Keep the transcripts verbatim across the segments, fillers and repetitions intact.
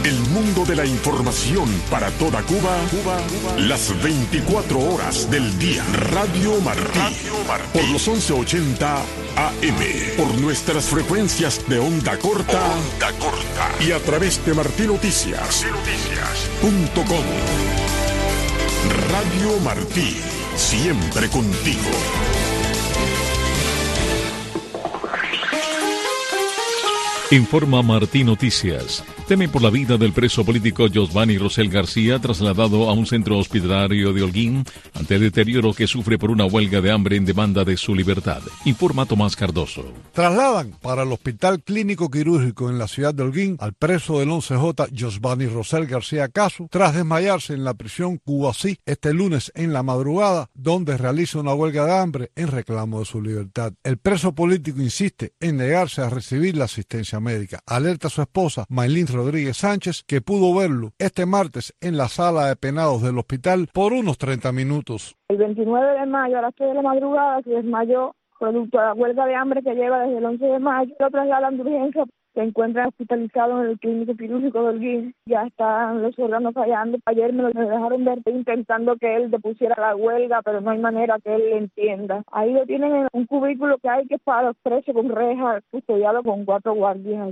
El mundo de la información para toda Cuba, Cuba, Cuba. Las veinticuatro horas del día. Radio Martí. Radio Martí. Por los once ochenta A M. Por nuestras frecuencias de onda corta. Onda corta. Y a través de Martí Noticias. Noticias punto com. Radio Martí. Siempre contigo. Informa Martí Noticias. Temen por la vida del preso político Josvany Rosell García, trasladado a un centro hospitalario de Holguín ante el deterioro que sufre por una huelga de hambre en demanda de su libertad. Informa Tomás Cardoso. Trasladan para el Hospital Clínico Quirúrgico en la ciudad de Holguín al preso del once J Josvany Rosell García Caso, tras desmayarse en la prisión Cubasí este lunes en la madrugada, donde realiza una huelga de hambre en reclamo de su libertad. El preso político insiste en negarse a recibir la asistencia médica. Alerta a su esposa, Maylin Rodríguez Sánchez, que pudo verlo este martes en la sala de penados del hospital por unos treinta minutos. El veintinueve de mayo a las tres de la madrugada se desmayó producto de la huelga de hambre que lleva desde el once de mayo. Lo trasladan de urgencia, se encuentra hospitalizado en el clínico quirúrgico de Holguín. Ya están los órganos fallando. Ayer me lo dejaron ver intentando que él depusiera la huelga, pero no hay manera que él le entienda. Ahí lo tienen en un cubículo que hay que para los presos con rejas, custodiado con cuatro guardias.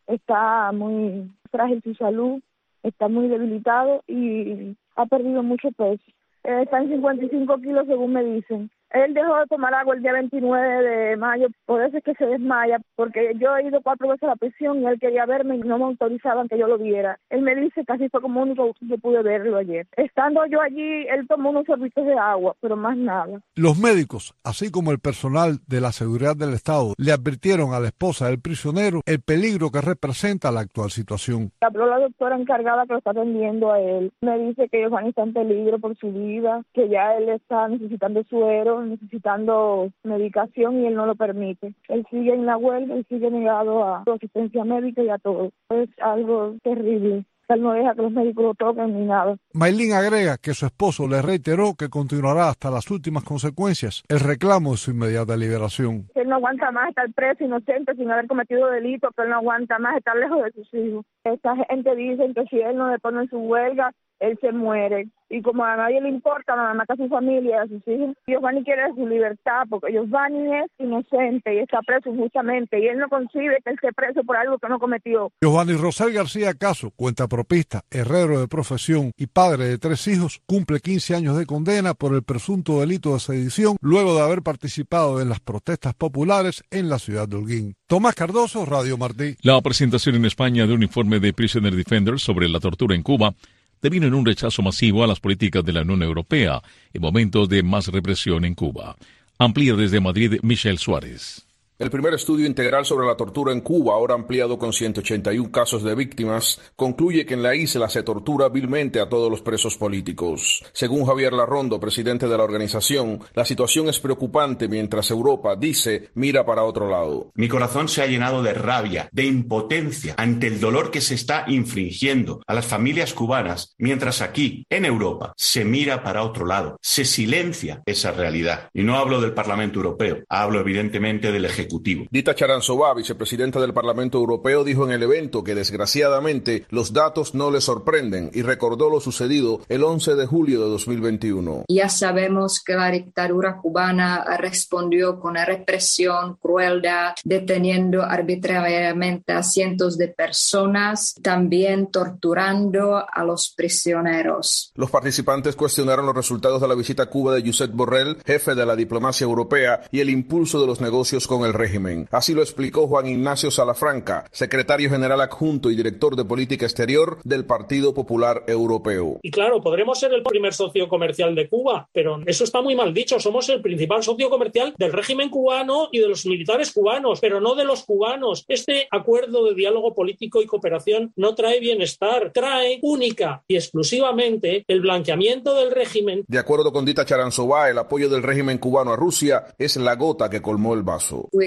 Está muy frágil su salud, está muy debilitado y ha perdido mucho peso. Está en cincuenta y cinco kilos según me dicen. Él dejó de tomar agua el día veintinueve de mayo, por eso es que se desmaya, porque yo he ido cuatro veces a la prisión y él quería verme y no me autorizaban que yo lo viera. Él me dice que así fue como único que pude verlo ayer. Estando yo allí, él tomó unos sorbitos de agua, pero más nada. Los médicos, así como el personal de la seguridad del Estado, le advirtieron a la esposa del prisionero el peligro que representa la actual situación. Habló la doctora encargada que lo está atendiendo a él. Me dice que Josvany está en peligro por su vida, que ya él está necesitando suero, necesitando medicación y él no lo permite. Él sigue en la huelga, él sigue negado a su asistencia médica y a todo. Es algo terrible. Él no deja que los médicos lo toquen ni nada. Maylin agrega que su esposo le reiteró que continuará hasta las últimas consecuencias el reclamo de su inmediata liberación. Él no aguanta más estar preso inocente sin haber cometido delito, pero él no aguanta más estar lejos de sus hijos. Esta gente dice que si él no le pone su huelga, él se muere. Y como a nadie le importa, nada más que a su familia y a sus hijos, Josvany quiere su libertad, porque Josvany es inocente y está preso injustamente, y él no concibe que él esté preso por algo que no cometió. Josvany Rosell García Caso, cuentapropista, herrero de profesión y padre de tres hijos, cumple quince años de condena por el presunto delito de sedición, luego de haber participado en las protestas populares en la ciudad de Holguín. Tomás Cardoso, Radio Martí. La presentación en España de un informe de Prisoner Defenders sobre la tortura en Cuba devino en un rechazo masivo a las políticas de la Unión Europea en momentos de más represión en Cuba. Amplía desde Madrid Michelle Suárez. El primer estudio integral sobre la tortura en Cuba, ahora ampliado con ciento ochenta y uno casos de víctimas, concluye que en la isla se tortura vilmente a todos los presos políticos. Según Javier Larrondo, presidente de la organización, la situación es preocupante mientras Europa, dice, mira para otro lado. Mi corazón se ha llenado de rabia, de impotencia ante el dolor que se está infligiendo a las familias cubanas, mientras aquí, en Europa, se mira para otro lado, se silencia esa realidad. Y no hablo del Parlamento Europeo, hablo evidentemente del Ejecutivo. Dita Charanzová, vicepresidenta del Parlamento Europeo, dijo en el evento que desgraciadamente los datos no le sorprenden y recordó lo sucedido el once de julio de dos mil veintiuno. Ya sabemos que la dictadura cubana respondió con represión, crueldad, deteniendo arbitrariamente a cientos de personas, también torturando a los prisioneros. Los participantes cuestionaron los resultados de la visita a Cuba de Josep Borrell, jefe de la diplomacia europea, y el impulso de los negocios con el régimen. Así lo explicó Juan Ignacio Salafranca, secretario general adjunto y director de política exterior del Partido Popular Europeo. Y claro, podremos ser el primer socio comercial de Cuba, pero eso está muy mal dicho. Somos el principal socio comercial del régimen cubano y de los militares cubanos, pero no de los cubanos. Este acuerdo de diálogo político y cooperación no trae bienestar, trae única y exclusivamente el blanqueamiento del régimen. De acuerdo con Dita Charanzová, el apoyo del régimen cubano a Rusia es la gota que colmó el vaso. We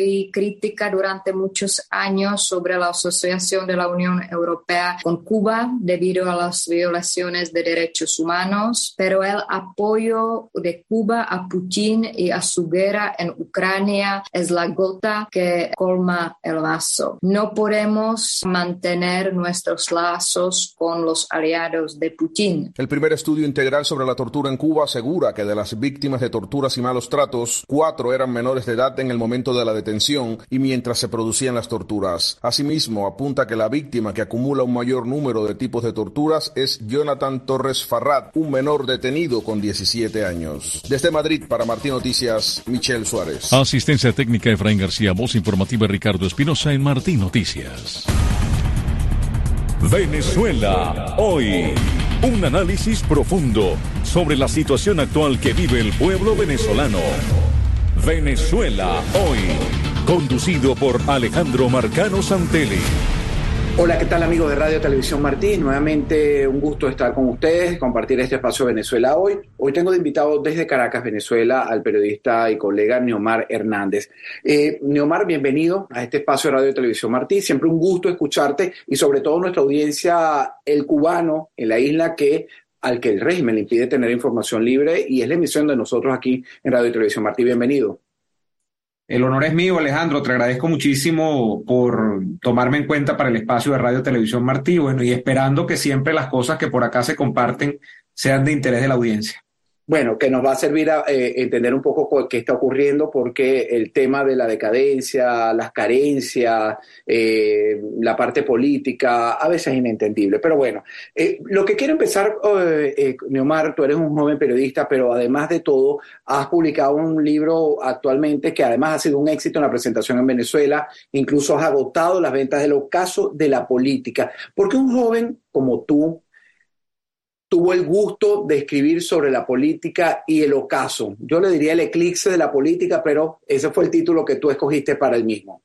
fui crítica durante muchos años sobre la asociación de la Unión Europea con Cuba debido a las violaciones de derechos humanos, pero el apoyo de Cuba a Putin y a su guerra en Ucrania es la gota que colma el vaso. No podemos mantener nuestros lazos con los aliados de Putin. El primer estudio integral sobre la tortura en Cuba asegura que de las víctimas de torturas y malos tratos, cuatro eran menores de edad en el momento de la detención y mientras se producían las torturas. Asimismo, apunta que la víctima que acumula un mayor número de tipos de torturas es Jonathan Torres Farrad, un menor detenido con diecisiete años. Desde Madrid, para Martín Noticias, Michelle Suárez. Asistencia técnica Efraín García, voz informativa Ricardo Espinosa en Martín Noticias. Venezuela hoy. Un análisis profundo sobre la situación actual que vive el pueblo venezolano. Venezuela hoy. Conducido por Alejandro Marcano Santelli. Hola, ¿qué tal amigos de Radio Televisión Martí? Nuevamente un gusto estar con ustedes, compartir este espacio Venezuela hoy. Hoy tengo de invitado desde Caracas, Venezuela, al periodista y colega Neomar Hernández. Eh, Neomar, bienvenido a este espacio de Radio Televisión Martí. Siempre un gusto escucharte y sobre todo nuestra audiencia, el cubano en la isla que al que el régimen le impide tener información libre y es la emisión de nosotros aquí en Radio Televisión Martí. Bienvenido. El honor es mío, Alejandro. Te agradezco muchísimo por tomarme en cuenta para el espacio de Radio Televisión Martí. Bueno, y esperando que siempre las cosas que por acá se comparten sean de interés de la audiencia. Bueno, que nos va a servir a eh, entender un poco qué está ocurriendo, porque el tema de la decadencia, las carencias, eh, la parte política, a veces es inentendible. Pero bueno, eh, lo que quiero empezar, eh, eh, Neomar, tú eres un joven periodista, pero además de todo, has publicado un libro actualmente que además ha sido un éxito en la presentación en Venezuela, incluso has agotado las ventas del ocaso de la política. ¿Por qué un joven como tú tuvo el gusto de escribir sobre la política y el ocaso? Yo le diría el eclipse de la política, pero ese fue el título que tú escogiste para el mismo.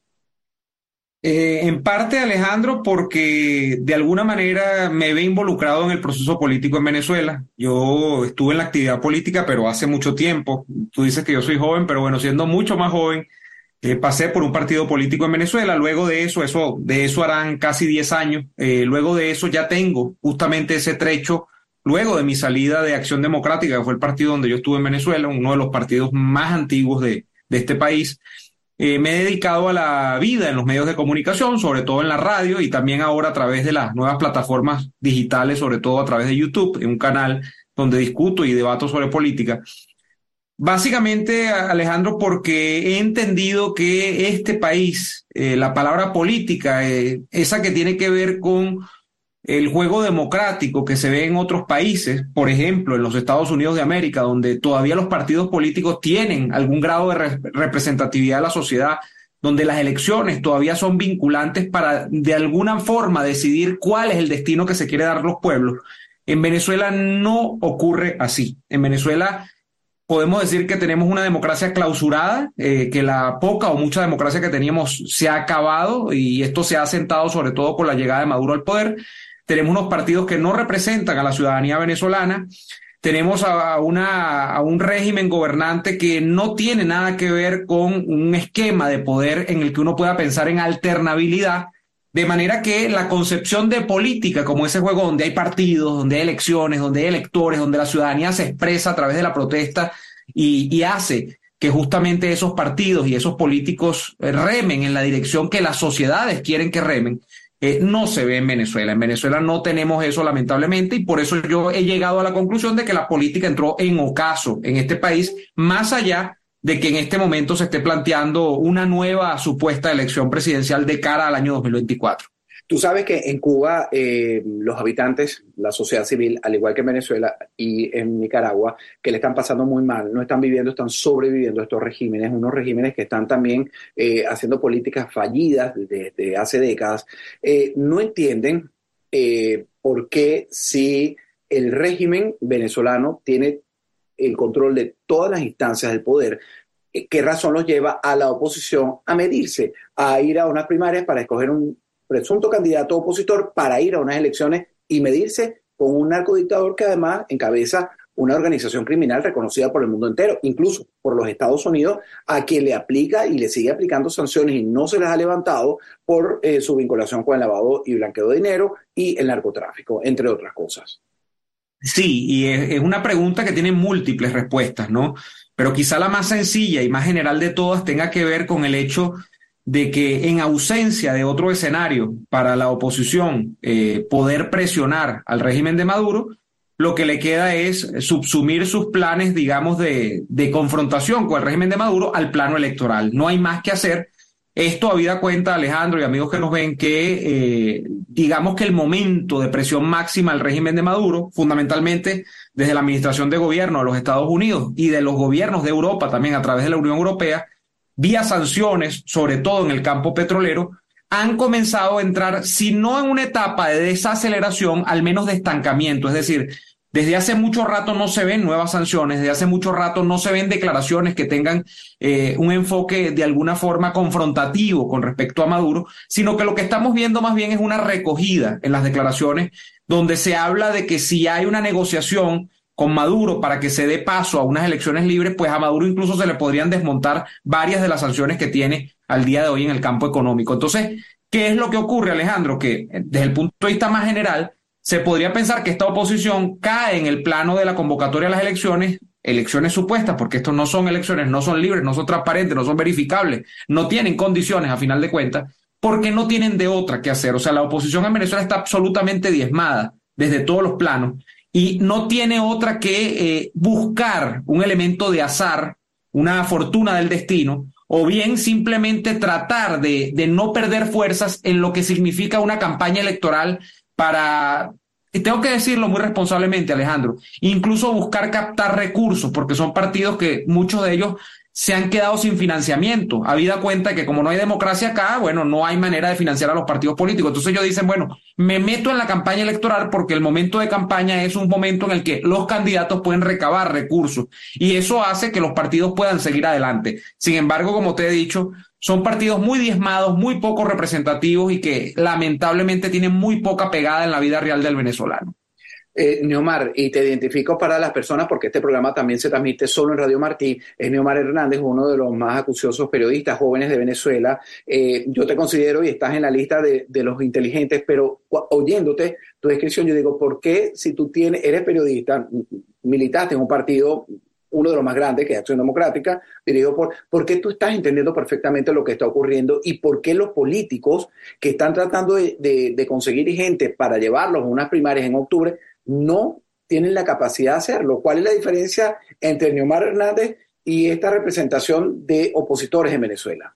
Eh, en parte, Alejandro, porque de alguna manera me ve involucrado en el proceso político en Venezuela. Yo estuve en la actividad política, pero hace mucho tiempo. Tú dices que yo soy joven, pero bueno, siendo mucho más joven, eh, pasé por un partido político en Venezuela. Luego de eso, eso de eso harán casi diez años. Eh, luego de eso ya tengo justamente ese trecho. Luego de mi salida de Acción Democrática, que fue el partido donde yo estuve en Venezuela, uno de los partidos más antiguos de, de este país, eh, me he dedicado a la vida en los medios de comunicación, sobre todo en la radio y también ahora a través de las nuevas plataformas digitales, sobre todo a través de YouTube, en un canal donde discuto y debato sobre política. Básicamente, Alejandro, porque he entendido que este país, eh, la palabra política, eh, esa que tiene que ver con el juego democrático que se ve en otros países, por ejemplo, en los Estados Unidos de América, donde todavía los partidos políticos tienen algún grado de re- representatividad de la sociedad, donde las elecciones todavía son vinculantes para de alguna forma decidir cuál es el destino que se quiere dar los pueblos. En Venezuela no ocurre así. En Venezuela podemos decir que tenemos una democracia clausurada, eh, que la poca o mucha democracia que teníamos se ha acabado y esto se ha asentado sobre todo con la llegada de Maduro al poder. Tenemos unos partidos que no representan a la ciudadanía venezolana. Tenemos a, una, a un régimen gobernante que no tiene nada que ver con un esquema de poder en el que uno pueda pensar en alternabilidad, de manera que la concepción de política como ese juego donde hay partidos, donde hay elecciones, donde hay electores, donde la ciudadanía se expresa a través de la protesta y, y hace que justamente esos partidos y esos políticos remen en la dirección que las sociedades quieren que remen, Eh, no se ve en Venezuela. En Venezuela no tenemos eso, lamentablemente, y por eso yo he llegado a la conclusión de que la política entró en ocaso en este país, más allá de que en este momento se esté planteando una nueva supuesta elección presidencial de cara al año dos mil veinticuatro. Tú sabes que en Cuba eh, los habitantes, la sociedad civil, al igual que en Venezuela y en Nicaragua, que le están pasando muy mal, no están viviendo, están sobreviviendo a estos regímenes, unos regímenes que están también eh, haciendo políticas fallidas desde hace décadas, eh, no entienden eh, por qué si el régimen venezolano tiene el control de todas las instancias del poder, ¿qué razón los lleva a la oposición a medirse, a ir a unas primarias para escoger un presunto candidato opositor para ir a unas elecciones y medirse con un narcodictador que además encabeza una organización criminal reconocida por el mundo entero, incluso por los Estados Unidos, a quien le aplica y le sigue aplicando sanciones y no se las ha levantado por eh, su vinculación con el lavado y blanqueo de dinero y el narcotráfico, entre otras cosas. Sí, y es, es una pregunta que tiene múltiples respuestas, ¿no? Pero quizá la más sencilla y más general de todas tenga que ver con el hecho de que en ausencia de otro escenario para la oposición eh, poder presionar al régimen de Maduro, lo que le queda es subsumir sus planes, digamos, de, de confrontación con el régimen de Maduro al plano electoral. No hay más que hacer. Esto habida cuenta, Alejandro y amigos que nos ven, que eh, digamos que el momento de presión máxima al régimen de Maduro, fundamentalmente desde la administración de gobierno de los Estados Unidos y de los gobiernos de Europa también a través de la Unión Europea, vía sanciones, sobre todo en el campo petrolero, han comenzado a entrar, si no en una etapa de desaceleración, al menos de estancamiento. Es decir, desde hace mucho rato no se ven nuevas sanciones, desde hace mucho rato no se ven declaraciones que tengan eh, un enfoque de alguna forma confrontativo con respecto a Maduro, sino que lo que estamos viendo más bien es una recogida en las declaraciones donde se habla de que si hay una negociación con Maduro para que se dé paso a unas elecciones libres, pues a Maduro incluso se le podrían desmontar varias de las sanciones que tiene al día de hoy en el campo económico. Entonces, ¿qué es lo que ocurre, Alejandro? Que desde el punto de vista más general, se podría pensar que esta oposición cae en el plano de la convocatoria a las elecciones, elecciones supuestas, porque estos no son elecciones, no son libres, no son transparentes, no son verificables, no tienen condiciones a final de cuentas, porque no tienen de otra que hacer. O sea, la oposición en Venezuela está absolutamente diezmada desde todos los planos y no tiene otra que eh, buscar un elemento de azar, una fortuna del destino, o bien simplemente tratar de, de no perder fuerzas en lo que significa una campaña electoral para, y tengo que decirlo muy responsablemente, Alejandro, incluso buscar captar recursos, porque son partidos que muchos de ellos se han quedado sin financiamiento, habida cuenta que como no hay democracia acá, bueno, no hay manera de financiar a los partidos políticos. Entonces ellos dicen, bueno, me meto en la campaña electoral porque el momento de campaña es un momento en el que los candidatos pueden recabar recursos y eso hace que los partidos puedan seguir adelante. Sin embargo, como te he dicho, son partidos muy diezmados, muy poco representativos y que lamentablemente tienen muy poca pegada en la vida real del venezolano. Eh, Neomar, y te identifico para las personas porque este programa también se transmite solo en Radio Martí, es Neomar Hernández, uno de los más acuciosos periodistas jóvenes de Venezuela. Eh, yo te considero y estás en la lista de, de los inteligentes, pero oyéndote tu descripción, yo digo, ¿por qué si tú tienes, eres periodista, militaste en un partido, uno de los más grandes, que es Acción Democrática, dirigido por, ¿por qué tú estás entendiendo perfectamente lo que está ocurriendo y por qué los políticos que están tratando de, de, de conseguir gente para llevarlos a unas primarias en octubre no tienen la capacidad de hacerlo? ¿Cuál es la diferencia entre Neomar Hernández y esta representación de opositores en Venezuela?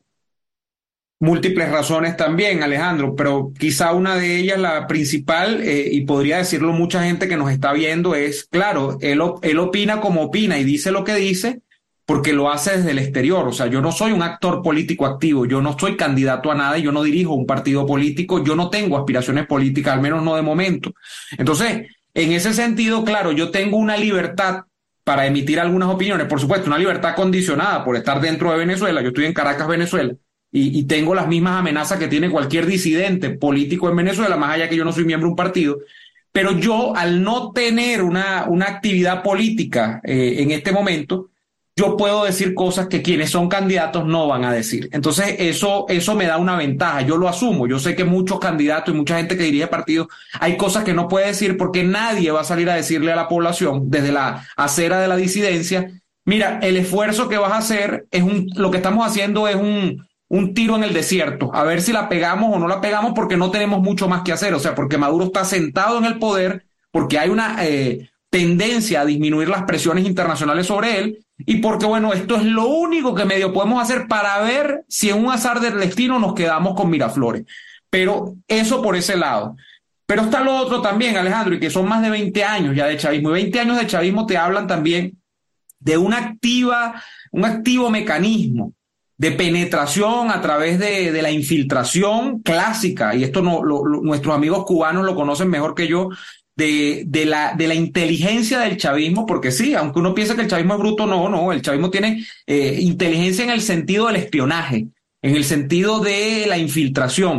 Múltiples razones también, Alejandro, pero quizá una de ellas, la principal, eh, y podría decirlo mucha gente que nos está viendo, es, claro, él, él opina como opina y dice lo que dice porque lo hace desde el exterior. O sea, yo no soy un actor político activo, yo no soy candidato a nada, yo no dirijo un partido político, yo no tengo aspiraciones políticas, al menos no de momento. Entonces, en ese sentido, claro, yo tengo una libertad para emitir algunas opiniones, por supuesto, una libertad condicionada por estar dentro de Venezuela. Yo estoy en Caracas, Venezuela, y, y tengo las mismas amenazas que tiene cualquier disidente político en Venezuela, más allá que yo no soy miembro de un partido. Pero yo, al no tener una, una actividad política eh, en este momento, yo puedo decir cosas que quienes son candidatos no van a decir. Entonces, eso, eso me da una ventaja. Yo lo asumo. Yo sé que muchos candidatos y mucha gente que dirige partidos, hay cosas que no puede decir porque nadie va a salir a decirle a la población desde la acera de la disidencia, mira, el esfuerzo que vas a hacer es un, lo que estamos haciendo es un, un tiro en el desierto, a ver si la pegamos o no la pegamos porque no tenemos mucho más que hacer. O sea, porque Maduro está sentado en el poder, porque hay una eh, tendencia a disminuir las presiones internacionales sobre él, y porque, bueno, esto es lo único que medio podemos hacer para ver si en un azar del destino nos quedamos con Miraflores. Pero eso por ese lado. Pero está lo otro también, Alejandro, y que son más de veinte años ya de chavismo. Y veinte años de chavismo te hablan también de una activa, un activo mecanismo de penetración a través de, de la infiltración clásica, y esto no, lo, lo, nuestros amigos cubanos lo conocen mejor que yo, De, de, la, de la inteligencia del chavismo, porque sí, aunque uno piensa que el chavismo es bruto, no, no, el chavismo tiene eh, inteligencia en el sentido del espionaje, en el sentido de la infiltración.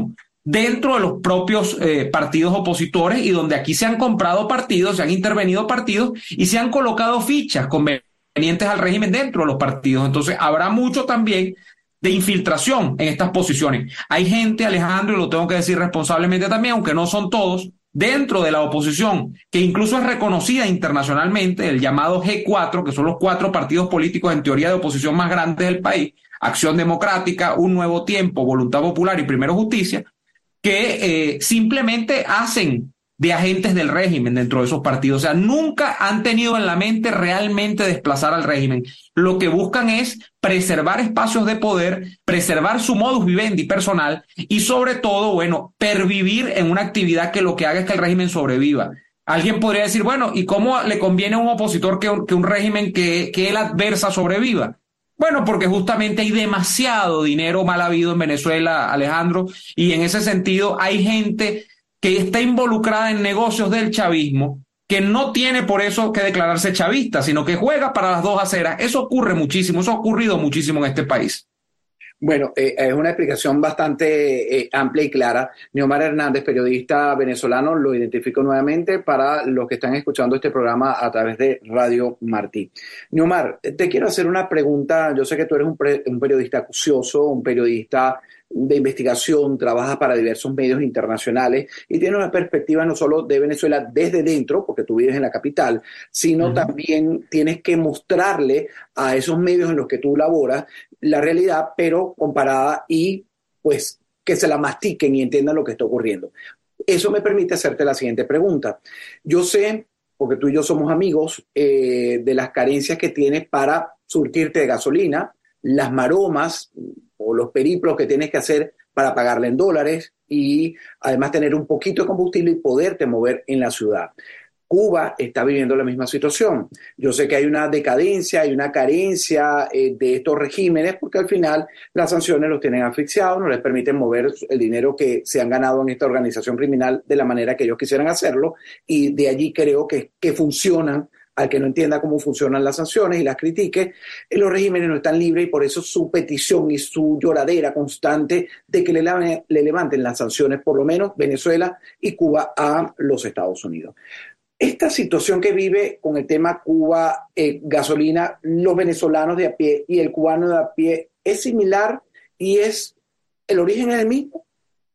dentro de los propios eh, partidos opositores, y donde aquí se han comprado partidos, se han intervenido partidos y se han colocado fichas convenientes al régimen dentro de los partidos. Entonces habrá mucho también de infiltración en estas posiciones. Hay gente, Alejandro, y lo tengo que decir responsablemente también, aunque no son todos, dentro de la oposición, que incluso es reconocida internacionalmente, el llamado G cuatro, que son los cuatro partidos políticos en teoría de oposición más grandes del país, Acción Democrática, Un Nuevo Tiempo, Voluntad Popular y Primero Justicia, que eh, simplemente hacen de agentes del régimen dentro de esos partidos. O sea, nunca han tenido en la mente realmente desplazar al régimen. Lo que buscan es preservar espacios de poder, preservar su modus vivendi personal y sobre todo, bueno, pervivir en una actividad que lo que haga es que el régimen sobreviva. Alguien podría decir, bueno, ¿y cómo le conviene a un opositor que un, que un régimen que, que él adversa sobreviva? Bueno, porque justamente hay demasiado dinero mal habido en Venezuela, Alejandro, y en ese sentido hay gente que está involucrada en negocios del chavismo, que no tiene por eso que declararse chavista, sino que juega para las dos aceras. Eso ocurre muchísimo, eso ha ocurrido muchísimo en este país. Bueno, eh, es una explicación bastante eh, amplia y clara. Neomar Hernández, periodista venezolano, lo identifico nuevamente para los que están escuchando este programa a través de Radio Martí. Neomar, te quiero hacer una pregunta. Yo sé que tú eres un, pre- un periodista acucioso, un periodista de investigación, trabajas para diversos medios internacionales y tienes una perspectiva no solo de Venezuela desde dentro, porque tú vives en la capital, sino uh-huh. también tienes que mostrarle a esos medios en los que tú laboras la realidad, pero comparada y pues que se la mastiquen y entiendan lo que está ocurriendo. Eso me permite hacerte la siguiente pregunta. Yo sé, porque tú y yo somos amigos, eh, de las carencias que tienes para surtirte de gasolina, las maromas o los periplos que tienes que hacer para pagarle en dólares y además tener un poquito de combustible y poderte mover en la ciudad. Cuba está viviendo la misma situación. Yo sé que hay una decadencia, hay una carencia eh, de estos regímenes porque al final las sanciones los tienen asfixiados, no les permiten mover el dinero que se han ganado en esta organización criminal de la manera que ellos quisieran hacerlo y de allí creo que, que funcionan. Al que no entienda cómo funcionan las sanciones y las critique, los regímenes no están libres y por eso su petición y su lloradera constante de que le, lave, le levanten las sanciones, por lo menos Venezuela y Cuba, a los Estados Unidos. Esta situación que vive con el tema Cuba, eh, gasolina, los venezolanos de a pie y el cubano de a pie, ¿es similar y es el origen es el mismo?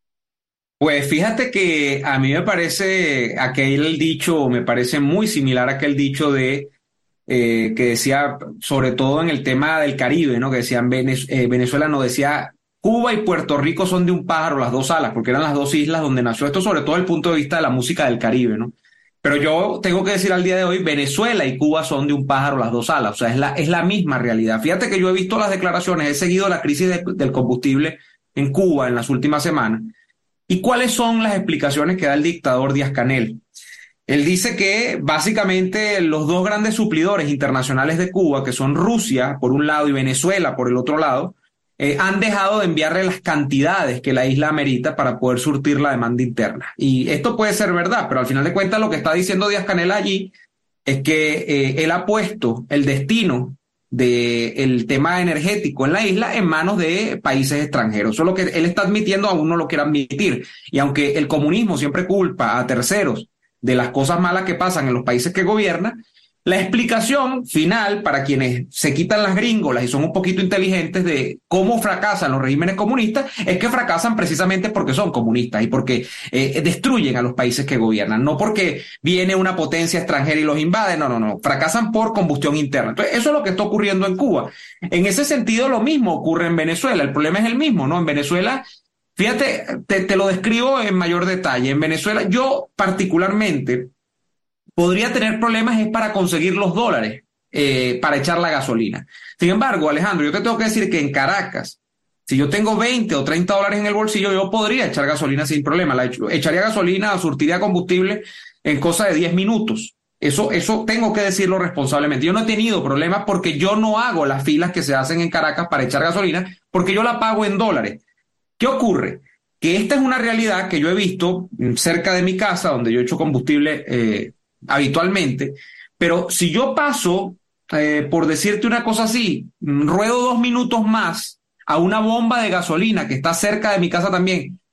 Pues fíjate que a mí me parece aquel dicho, me parece muy similar a aquel dicho de eh, que decía, sobre todo en el tema del Caribe, ¿no? Que decían Venez- eh, Venezuela no decía Cuba y Puerto Rico son de un pájaro las dos alas, porque eran las dos islas donde nació esto, sobre todo desde el punto de vista de la música del Caribe, ¿no? Pero yo tengo que decir al día de hoy, Venezuela y Cuba son de un pájaro las dos alas, o sea, es la, es la misma realidad. Fíjate que yo he visto las declaraciones, he seguido la crisis de, del combustible en Cuba en las últimas semanas. ¿Y cuáles son las explicaciones que da el dictador Díaz-Canel? Él dice que básicamente los dos grandes suplidores internacionales de Cuba, que son Rusia por un lado y Venezuela por el otro lado, eh, han dejado de enviarle las cantidades que la isla amerita para poder surtir la demanda interna. Y esto puede ser verdad, pero al final de cuentas lo que está diciendo Díaz-Canel allí es que eh, él ha puesto el destino del tema energético en la isla en manos de países extranjeros. Eso es lo que él está admitiendo, aún no lo quiere admitir. Y aunque el comunismo siempre culpa a terceros de las cosas malas que pasan en los países que gobierna, la explicación final para quienes se quitan las gringolas y son un poquito inteligentes de cómo fracasan los regímenes comunistas es que fracasan precisamente porque son comunistas y porque eh, destruyen a los países que gobiernan, no porque viene una potencia extranjera y los invade, no, no, no, fracasan por combustión interna. Entonces, eso es lo que está ocurriendo en Cuba. En ese sentido, lo mismo ocurre en Venezuela. El problema es el mismo, ¿no? En Venezuela, fíjate, te, te lo describo en mayor detalle. En Venezuela, yo particularmente podría tener problemas es para conseguir los dólares eh, para echar la gasolina. Sin embargo, Alejandro, yo te tengo que decir que en Caracas, si yo tengo veinte o treinta dólares en el bolsillo, yo podría echar gasolina sin problema. La echo, echaría gasolina, surtiría combustible en cosa de diez minutos. Eso, eso tengo que decirlo responsablemente. Yo no he tenido problemas porque yo no hago las filas que se hacen en Caracas para echar gasolina porque yo la pago en dólares. ¿Qué ocurre? Que esta es una realidad que yo he visto cerca de mi casa, donde yo echo combustible eh, habitualmente, pero si yo paso, eh, por decirte una cosa así, ruedo dos minutos más a una bomba de gasolina que está cerca de mi casa también,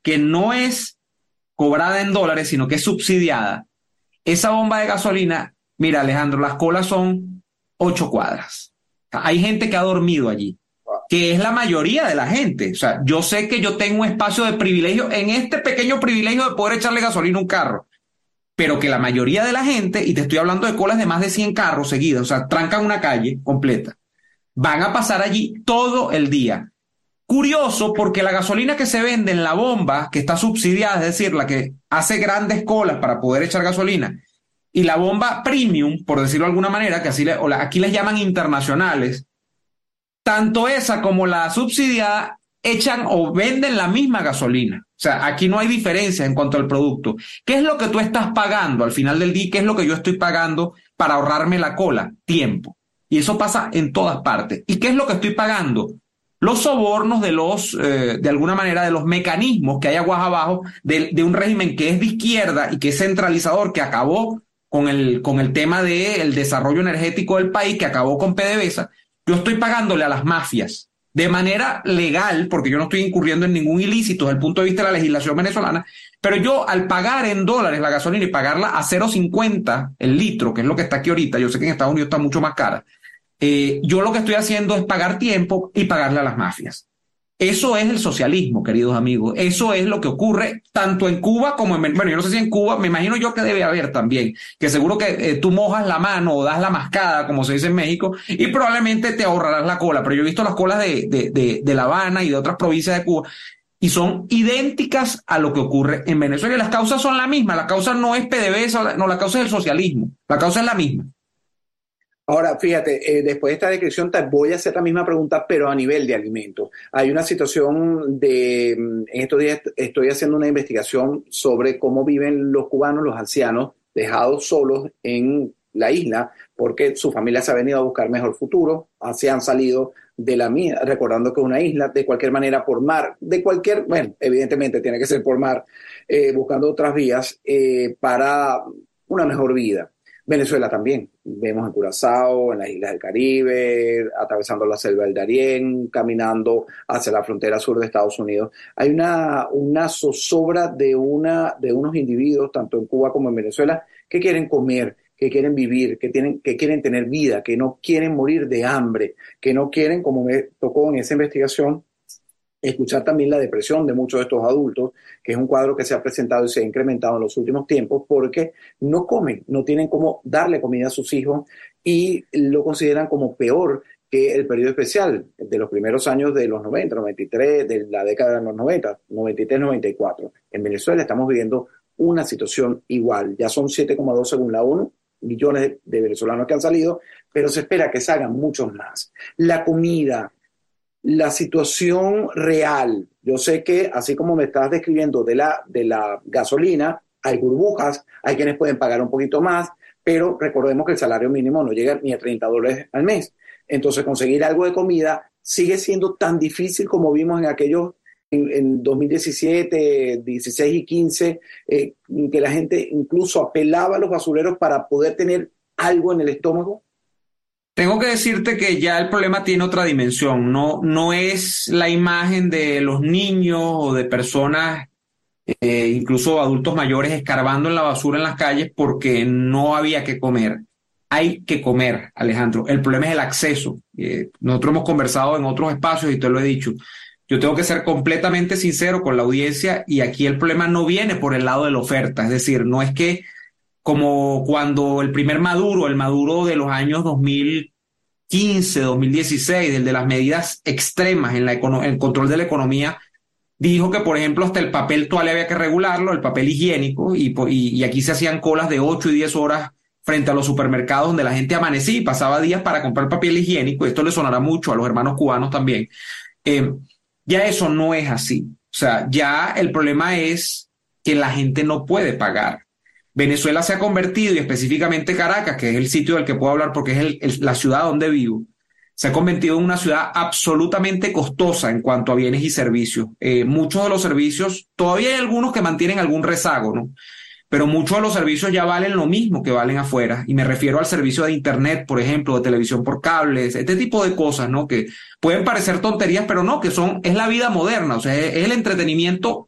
que no es cobrada en dólares, sino que es subsidiada, esa bomba de gasolina, mira Alejandro, las colas son ocho cuadras. Hay gente que ha dormido allí, que es la mayoría de la gente. O sea, yo sé que yo tengo un espacio de privilegio, en este pequeño privilegio de poder echarle gasolina a un carro, pero que la mayoría de la gente, y te estoy hablando de colas de más de cien carros seguidos, o sea, trancan una calle completa, van a pasar allí todo el día. Curioso, porque la gasolina que se vende en la bomba, que está subsidiada, es decir, la que hace grandes colas para poder echar gasolina, y la bomba premium, por decirlo de alguna manera, que así le, o la, aquí les llaman internacionales, tanto esa como la subsidiada echan o venden la misma gasolina. O sea, aquí no hay diferencia en cuanto al producto. ¿Qué es lo que tú estás pagando al final del día? ¿Qué es lo que yo estoy pagando para ahorrarme la cola? Tiempo. Y eso pasa en todas partes. ¿Y qué es lo que estoy pagando? Los sobornos de los, eh, de alguna manera, de los mecanismos que hay aguas abajo de, de un régimen que es de izquierda y que es centralizador, que acabó con el, con el tema del desarrollo energético del país, que acabó con PDVSA. Yo estoy pagándole a las mafias de manera legal, porque yo no estoy incurriendo en ningún ilícito desde el punto de vista de la legislación venezolana, pero yo al pagar en dólares la gasolina y pagarla a cero cincuenta el litro, que es lo que está aquí ahorita, yo sé que en Estados Unidos está mucho más cara, eh, yo lo que estoy haciendo es pagar tiempo y pagarle a las mafias. Eso es el socialismo, queridos amigos. Eso es lo que ocurre tanto en Cuba como en... Bueno, yo no sé si en Cuba, me imagino yo que debe haber también, que seguro que eh, tú mojas la mano o das la mascada, como se dice en México, y probablemente te ahorrarás la cola. Pero yo he visto las colas de, de, de, de La Habana y de otras provincias de Cuba, y son idénticas a lo que ocurre en Venezuela. Y las causas son las mismas. La causa no es PDVSA, no, la causa es el socialismo. La causa es la misma. Ahora, fíjate, eh, después de esta descripción te voy a hacer la misma pregunta, pero a nivel de alimentos. Hay una situación de, en estos días estoy haciendo una investigación sobre cómo viven los cubanos, los ancianos, dejados solos en la isla, porque su familia se ha venido a buscar mejor futuro, se han salido de la mía, recordando que es una isla, de cualquier manera por mar, de cualquier, bueno, evidentemente tiene que ser por mar, eh, buscando otras vías eh, para una mejor vida. Venezuela también, vemos en Curazao, en las islas del Caribe, atravesando la selva del Darién, caminando hacia la frontera sur de Estados Unidos. Hay una, una zozobra de, una, de unos individuos, tanto en Cuba como en Venezuela, que quieren comer, que quieren vivir, que, tienen, que quieren tener vida, que no quieren morir de hambre, que no quieren, como me tocó en esa investigación, escuchar también la depresión de muchos de estos adultos, que es un cuadro que se ha presentado y se ha incrementado en los últimos tiempos porque no comen, no tienen cómo darle comida a sus hijos y lo consideran como peor que el periodo especial de los primeros años de los noventa, noventa y tres, de la década de los noventa, noventa y tres, noventa y cuatro. En Venezuela estamos viviendo una situación igual, ya son siete coma dos según la ONU, millones de venezolanos que han salido, pero se espera que salgan muchos más. La comida, la situación real. Yo sé que, así como me estás describiendo de la, de la gasolina, hay burbujas, hay quienes pueden pagar un poquito más, pero recordemos que el salario mínimo no llega ni a treinta dólares al mes. Entonces, conseguir algo de comida sigue siendo tan difícil como vimos en aquellos, en, en dos mil diecisiete, dieciséis y quince, eh, que la gente incluso apelaba a los basureros para poder tener algo en el estómago. Tengo que decirte que ya el problema tiene otra dimensión. No, no es la imagen de los niños o de personas, eh, incluso adultos mayores, escarbando en la basura en las calles porque no había que comer. Hay que comer, Alejandro. El problema es el acceso. Eh, nosotros hemos conversado en otros espacios y te lo he dicho. Yo tengo que ser completamente sincero con la audiencia y aquí el problema no viene por el lado de la oferta. Es decir, no es que como cuando el primer Maduro, el Maduro de los años dos mil quince, dos mil dieciséis, el de las medidas extremas en la econo- el control de la economía, dijo que, por ejemplo, hasta el papel toalé había que regularlo, el papel higiénico, y, y, y aquí se hacían colas de ocho y diez horas frente a los supermercados donde la gente amanecía y pasaba días para comprar papel higiénico. Esto le sonará mucho a los hermanos cubanos también. Eh, ya eso no es así. O sea, ya el problema es que la gente no puede pagar. Venezuela se ha convertido, y específicamente Caracas, que es el sitio del que puedo hablar porque es el, el, la ciudad donde vivo, se ha convertido en una ciudad absolutamente costosa en cuanto a bienes y servicios. Eh, muchos de los servicios, todavía hay algunos que mantienen algún rezago, ¿no? Pero muchos de los servicios ya valen lo mismo que valen afuera. Y me refiero al servicio de internet, por ejemplo, de televisión por cables, este tipo de cosas, ¿no? Que pueden parecer tonterías, pero no, que son, es la vida moderna, o sea, es, es el entretenimiento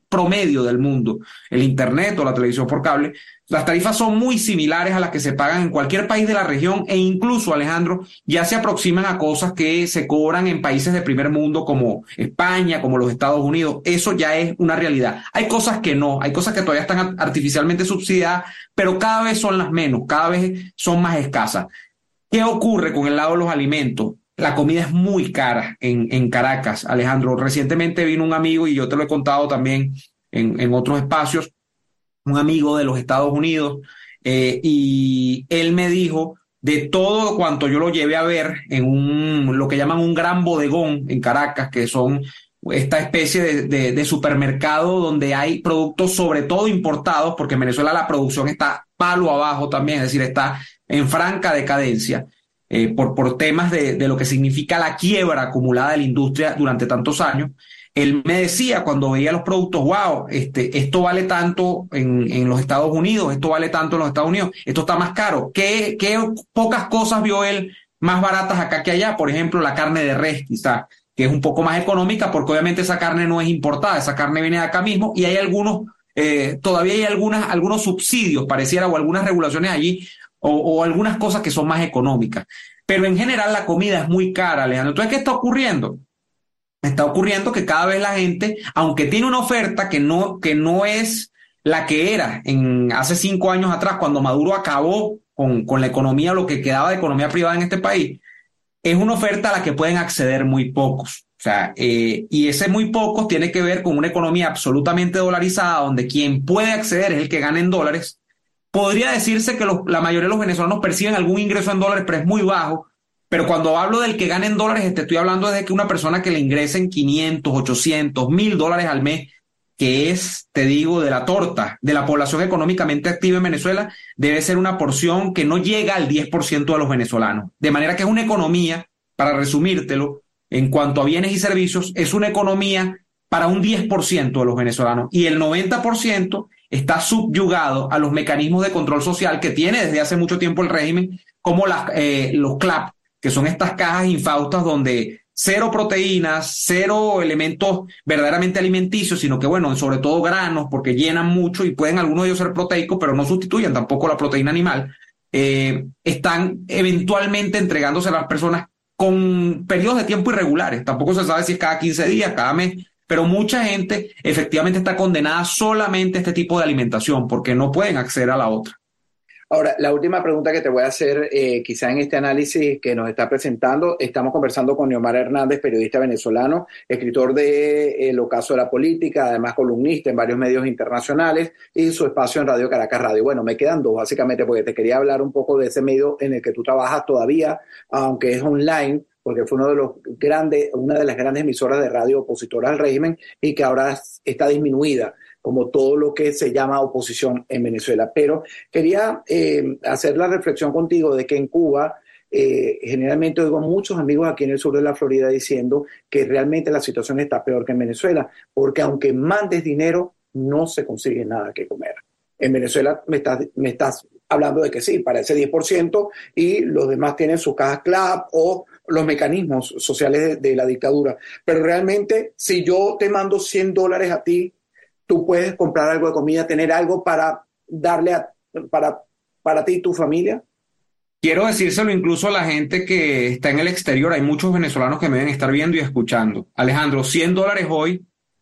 promedio del mundo, el internet o la televisión por cable, las tarifas son muy similares a las que se pagan en cualquier país de la región e incluso, Alejandro, ya se aproximan a cosas que se cobran en países de primer mundo como España, como los Estados Unidos. Eso ya es una realidad. Hay cosas que no, hay cosas que todavía están artificialmente subsidiadas, pero cada vez son las menos, cada vez son más escasas. ¿Qué ocurre con el lado de los alimentos? La comida es muy cara en, en Caracas, Alejandro. Recientemente vino un amigo, y yo te lo he contado también en, en otros espacios, un amigo de los Estados Unidos, eh, y él me dijo de todo cuanto yo lo llevé a ver en un lo que llaman un gran bodegón en Caracas, que son esta especie de, de, de supermercado donde hay productos sobre todo importados, porque en Venezuela la producción está palo abajo también, es decir, está en franca decadencia. Eh, por, por temas de, de lo que significa la quiebra acumulada de la industria durante tantos años. Él me decía cuando veía los productos, wow, este, esto vale tanto en, en los Estados Unidos, esto vale tanto en los Estados Unidos, esto está más caro. ¿Qué, qué pocas cosas vio él más baratas acá que allá? Por ejemplo, la carne de res, quizás, que es un poco más económica porque obviamente esa carne no es importada, esa carne viene de acá mismo y hay algunos, eh, todavía hay algunas, algunos subsidios, pareciera, o algunas regulaciones allí, O, o algunas cosas que son más económicas. Pero en general la comida es muy cara, Alejandro. Entonces, ¿qué está ocurriendo? Está ocurriendo que cada vez la gente, aunque tiene una oferta que no, que no es la que era en hace cinco años atrás, cuando Maduro acabó con, con la economía, lo que quedaba de economía privada en este país, es una oferta a la que pueden acceder muy pocos. O sea, eh, y ese muy pocos tiene que ver con una economía absolutamente dolarizada, donde quien puede acceder es el que gana en dólares. Podría decirse que los, la mayoría de los venezolanos perciben algún ingreso en dólares, pero es muy bajo. Pero cuando hablo del que gana en dólares, te estoy hablando de que una persona que le ingresen quinientos, ochocientos, mil dólares al mes, que es, te digo, de la torta de la población económicamente activa en Venezuela, debe ser una porción que no llega al diez por ciento de los venezolanos. De manera que es una economía, para resumírtelo, en cuanto a bienes y servicios, es una economía para un diez por ciento de los venezolanos. Y el noventa por ciento está subyugado a los mecanismos de control social que tiene desde hace mucho tiempo el régimen, como las, eh, los C L A P, que son estas cajas infaustas donde cero proteínas, cero elementos verdaderamente alimenticios, sino que, bueno, sobre todo granos, porque llenan mucho y pueden algunos de ellos ser proteicos, pero no sustituyen tampoco la proteína animal, eh, están eventualmente entregándose a las personas con periodos de tiempo irregulares. Tampoco se sabe si es cada quince días, cada mes, pero mucha gente efectivamente está condenada solamente a este tipo de alimentación porque no pueden acceder a la otra. Ahora, la última pregunta que te voy a hacer, eh, quizá en este análisis que nos está presentando, estamos conversando con Neomar Hernández, periodista venezolano, escritor de eh, El Ocaso de la Política, además columnista en varios medios internacionales y su espacio en Radio Caracas Radio. Bueno, me quedan dos, básicamente, porque te quería hablar un poco de ese medio en el que tú trabajas todavía, aunque es online, porque fue uno de los grandes, una de las grandes emisoras de radio opositoras al régimen y que ahora está disminuida, como todo lo que se llama oposición en Venezuela. Pero quería eh, hacer la reflexión contigo de que en Cuba eh, generalmente oigo muchos amigos aquí en el sur de la Florida diciendo que realmente la situación está peor que en Venezuela, porque aunque mandes dinero, no se consigue nada que comer. En Venezuela me estás, me estás hablando de que sí, para ese diez por ciento y los demás tienen sus cajas C L A P o los mecanismos sociales de, de la dictadura. Pero realmente, si yo te mando cien dólares a ti, tú puedes comprar algo de comida, tener algo para darle a, para, para ti y tu familia. Quiero decírselo incluso a la gente que está en el exterior. Hay muchos venezolanos que me deben estar viendo y escuchando. Alejandro, cien dólares hoy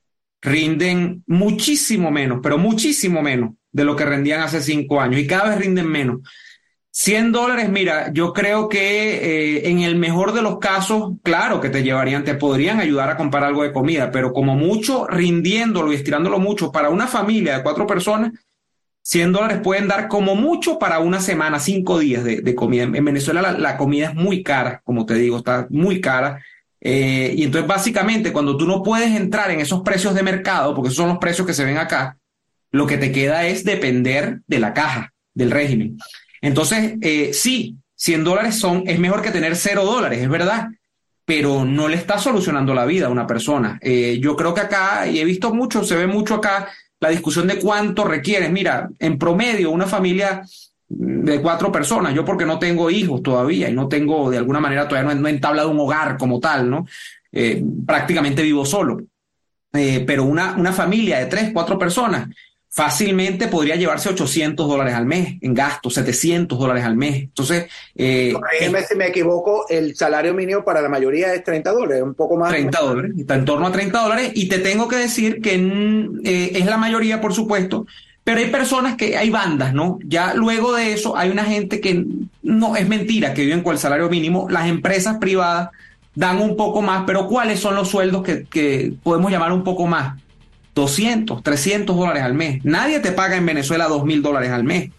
rinden muchísimo menos, pero muchísimo menos de lo que rendían hace cinco años y cada vez rinden menos. cien dólares, mira, yo creo que eh, en el mejor de los casos, claro que te llevarían, te podrían ayudar a comprar algo de comida, pero como mucho, rindiéndolo y estirándolo mucho para una familia de cuatro personas, cien dólares pueden dar como mucho para una semana, cinco días de, de comida. En Venezuela la, la comida es muy cara, como te digo, está muy cara. Eh, y entonces básicamente cuando tú no puedes entrar en esos precios de mercado, porque esos son los precios que se ven acá, lo que te queda es depender de la caja, del régimen. Entonces, eh, sí, cien dólares son, es mejor que tener cero dólares, es verdad, pero no le está solucionando la vida a una persona. Eh, yo creo que acá, y he visto mucho, se ve mucho acá, la discusión de cuánto requieres. Mira, en promedio, una familia de cuatro personas, yo porque no tengo hijos todavía y no tengo, de alguna manera, todavía no, no he entablado un hogar como tal, ¿no? Eh, prácticamente vivo solo. eh, pero una, una familia de tres, cuatro personas fácilmente podría llevarse ochocientos dólares al mes en gastos, setecientos dólares al mes. Entonces, eh, corrígeme si me equivoco, el salario mínimo para la mayoría es treinta dólares, un poco más. treinta dólares, está en torno a treinta dólares, y te tengo que decir que eh, es la mayoría, por supuesto, pero hay personas que, hay bandas, ¿no? Ya luego de eso hay una gente que no, es mentira que viven con el salario mínimo. Las empresas privadas dan un poco más, pero ¿cuáles son los sueldos que, que podemos llamar un poco más? doscientos, trescientos dólares al mes. Nadie te paga en Venezuela dos mil dólares al mes.